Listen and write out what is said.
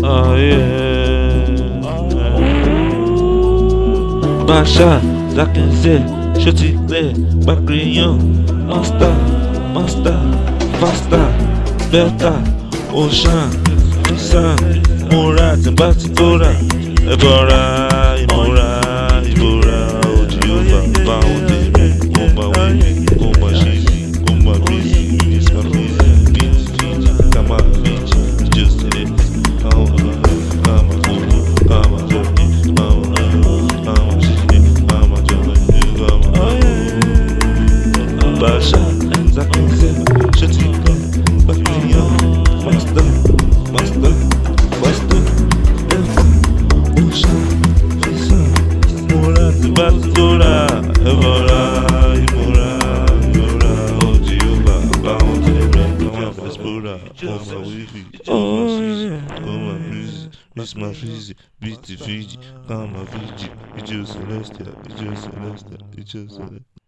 Oh yeah. Baixa, já quer dizer, deixa eu te ler. Bacrião, Monster, Monster, Fasta, Belta, Oxan, Nissan, Murat, Batidora, Ebora, Imora, Ibora, Odiuva, Baunde, Gomba Wii, Gomba Gizi, Gomba Bizi, Isma Bizi, Bizi, Fiji, Kama Fiji, Just It, Kama Kuku, Kama Jogi, Kama Gizi, Kama Jogi, Kama Baixa, Zakize, Shatika, Bakiya, Master, Master, Master, Delta, Ocean, Fisa, Murat, Batidora, Evora, Imora, Imora, Odiuva, Baunde, Kama Vespura, Gomba Wifi, Gomba Bizi, Isma Fizi, Biti Fiji, Kama Fiji, Idio Celestia, Idio Celestia, Idio Celestia.